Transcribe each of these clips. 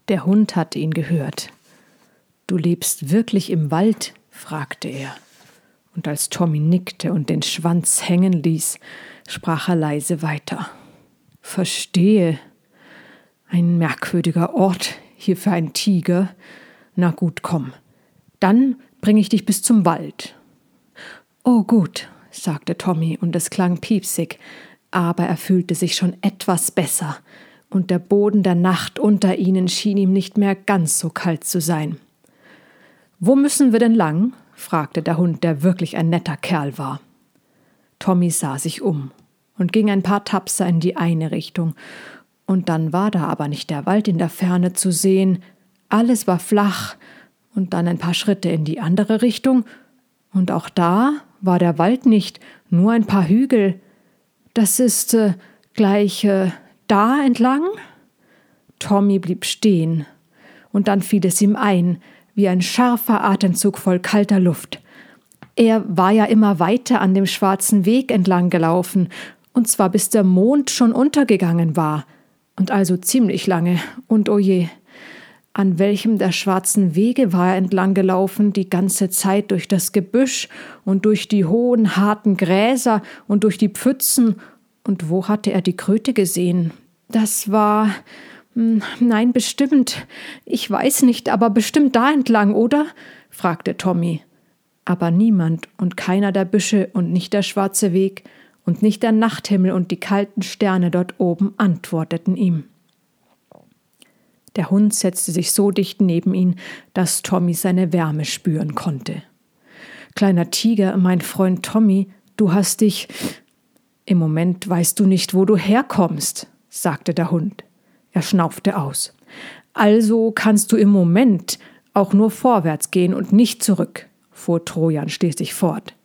Der Hund hatte ihn gehört. »Du lebst wirklich im Wald?« fragte er. Und als Tommy nickte und den Schwanz hängen ließ, sprach er leise weiter. »Verstehe. Ein merkwürdiger Ort hier für einen Tiger. Na gut, komm. Dann bringe ich dich bis zum Wald.« »Oh gut«, sagte Tommy, und es klang piepsig, aber er fühlte sich schon etwas besser, und der Boden der Nacht unter ihnen schien ihm nicht mehr ganz so kalt zu sein. »Wo müssen wir denn lang?« fragte der Hund, der wirklich ein netter Kerl war. Tommy sah sich um und ging ein paar Tapser in die eine Richtung, und dann war da aber nicht der Wald in der Ferne zu sehen, alles war flach, und dann ein paar Schritte in die andere Richtung, und auch da war der Wald nicht, nur ein paar Hügel. »Das ist gleich da entlang?« Tommy blieb stehen, und dann fiel es ihm ein, wie ein scharfer Atemzug voll kalter Luft. Er war ja immer weiter an dem schwarzen Weg entlang gelaufen, und zwar bis der Mond schon untergegangen war, und also ziemlich lange, und oje, an welchem der schwarzen Wege war er entlang gelaufen, die ganze Zeit durch das Gebüsch und durch die hohen, harten Gräser und durch die Pfützen, und wo hatte er die Kröte gesehen? Das war... »Nein, bestimmt. Ich weiß nicht, aber bestimmt da entlang, oder?« fragte Tommy. Aber niemand und keiner der Büsche und nicht der schwarze Weg und nicht der Nachthimmel und die kalten Sterne dort oben antworteten ihm. Der Hund setzte sich so dicht neben ihn, dass Tommy seine Wärme spüren konnte. »Kleiner Tiger, mein Freund Tommy, du hast dich... Im Moment weißt du nicht, wo du herkommst«, sagte der Hund. Er schnaufte aus. »Also kannst du im Moment auch nur vorwärts gehen und nicht zurück«, fuhr Trojan schließlich fort.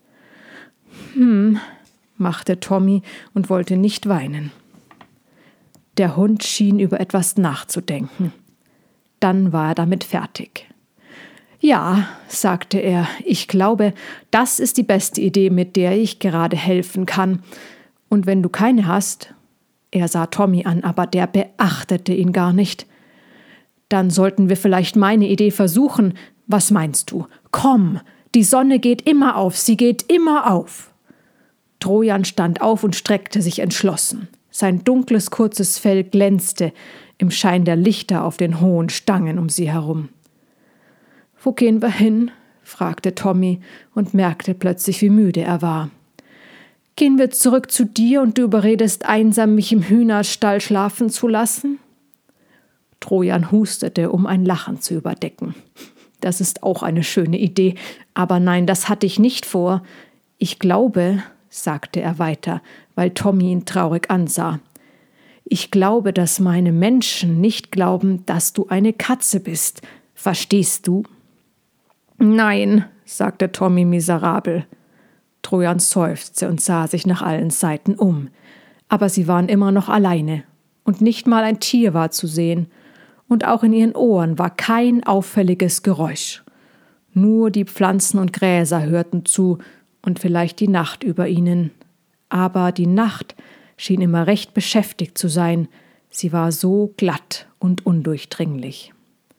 Machte Tommy und wollte nicht weinen. Der Hund schien über etwas nachzudenken. Dann war er damit fertig. »Ja«, sagte er, »ich glaube, das ist die beste Idee, mit der ich gerade helfen kann. Und wenn du keine hast...« Er sah Tommy an, aber der beachtete ihn gar nicht. »Dann sollten wir vielleicht meine Idee versuchen. Was meinst du? Komm, die Sonne geht immer auf, sie geht immer auf.« Trojan stand auf und streckte sich entschlossen. Sein dunkles, kurzes Fell glänzte im Schein der Lichter auf den hohen Stangen um sie herum. »Wo gehen wir hin?« fragte Tommy und merkte plötzlich, wie müde er war. »Gehen wir zurück zu dir und du überredest einsam, mich im Hühnerstall schlafen zu lassen?« Trojan hustete, um ein Lachen zu überdecken. »Das ist auch eine schöne Idee, aber nein, das hatte ich nicht vor. Ich glaube«, sagte er weiter, weil Tommy ihn traurig ansah, »ich glaube, dass meine Menschen nicht glauben, dass du eine Katze bist. Verstehst du?« »Nein«, sagte Tommy miserabel. Trojan seufzte und sah sich nach allen Seiten um. Aber sie waren immer noch alleine, und nicht mal ein Tier war zu sehen, und auch in ihren Ohren war kein auffälliges Geräusch. Nur die Pflanzen und Gräser hörten zu und vielleicht die Nacht über ihnen. Aber die Nacht schien immer recht beschäftigt zu sein, sie war so glatt und undurchdringlich.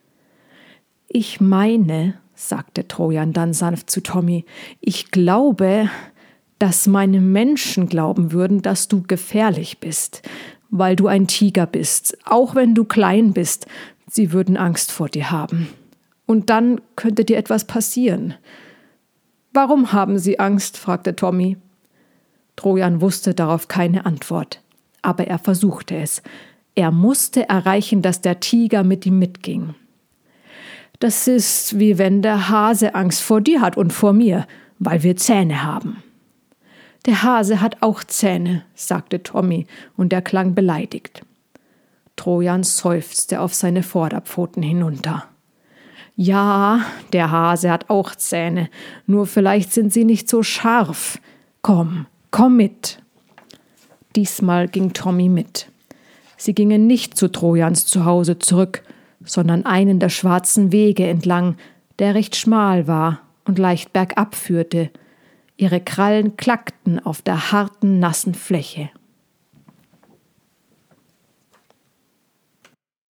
»Ich meine«, sagte Trojan dann sanft zu Tommy, »ich glaube, dass meine Menschen glauben würden, dass du gefährlich bist, weil du ein Tiger bist, auch wenn du klein bist. Sie würden Angst vor dir haben. Und dann könnte dir etwas passieren.« »Warum haben sie Angst?« fragte Tommy. Trojan wusste darauf keine Antwort, aber er versuchte es. Er musste erreichen, dass der Tiger mit ihm mitging. »Das ist, wie wenn der Hase Angst vor dir hat und vor mir, weil wir Zähne haben.« »Der Hase hat auch Zähne«, sagte Tommy, und er klang beleidigt. Trojan seufzte auf seine Vorderpfoten hinunter. »Ja, der Hase hat auch Zähne, nur vielleicht sind sie nicht so scharf. Komm mit.« Diesmal ging Tommy mit. Sie gingen nicht zu Trojans Zuhause zurück, sondern einen der schwarzen Wege entlang, der recht schmal war und leicht bergab führte. Ihre Krallen klackten auf der harten, nassen Fläche.